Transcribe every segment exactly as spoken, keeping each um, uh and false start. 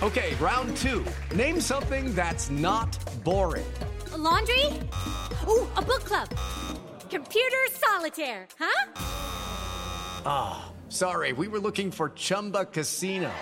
Okay, round two. Name something that's not boring. A laundry? Ooh, a book club. Computer solitaire, huh? Ah, oh, sorry. We were looking for Chumba Casino.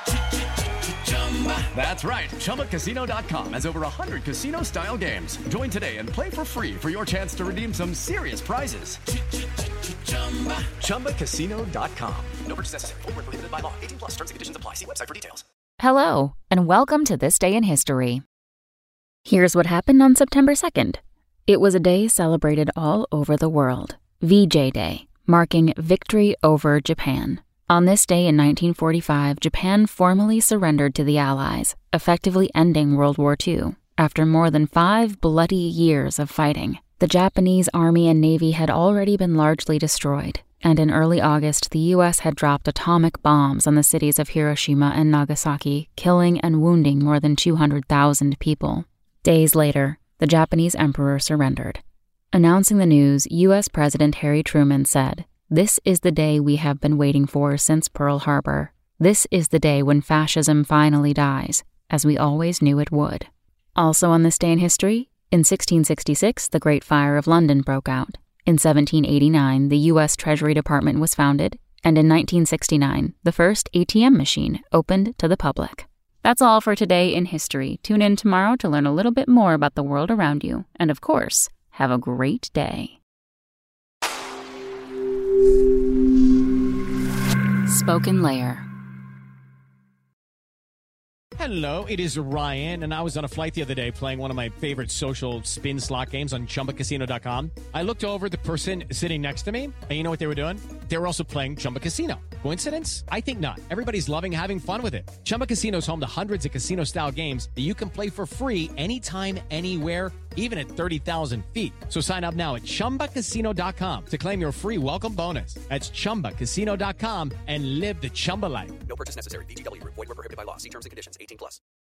That's right. Chumba Casino dot com has over one hundred casino-style games. Join today and play for free for your chance to redeem some serious prizes. Chumba Casino dot com. No purchase necessary. Void where prohibited by law. eighteen plus. Terms and conditions apply. See website for details. Hello, and welcome to This Day in History. Here's what happened on September second. It was a day celebrated all over the world, V J Day, marking victory over Japan. On this day in nineteen forty-five, Japan formally surrendered to the Allies, effectively ending World War Two. After more than five bloody years of fighting, the Japanese Army and Navy had already been largely destroyed, and in early August, the U S had dropped atomic bombs on the cities of Hiroshima and Nagasaki, killing and wounding more than two hundred thousand people. Days later, the Japanese emperor surrendered. Announcing the news, U S President Harry Truman said, "This is the day we have been waiting for since Pearl Harbor. This is the day when fascism finally dies, as we always knew it would." Also on this day in history, in sixteen sixty-six, the Great Fire of London broke out. In seventeen eighty-nine, the U S Treasury Department was founded, and in nineteen sixty-nine, the first A T M machine opened to the public. That's all for today in history. Tune in tomorrow to learn a little bit more about the world around you. And of course, have a great day. Spoken Layer. Hello, it is Ryan, and I was on a flight the other day playing one of my favorite social spin slot games on Chumba Casino dot com. I looked over at the person sitting next to me, and you know what they were doing? They were also playing Chumba Casino. Coincidence? I think not. Everybody's loving having fun with it. Chumba Casino is home to hundreds of casino-style games that you can play for free anytime, anywhere, even at thirty thousand feet. So sign up now at Chumba Casino dot com to claim your free welcome bonus. That's Chumba Casino dot com and live the Chumba life. No purchase necessary. V G W. Void where prohibited by law. See terms and conditions. eighteen plus.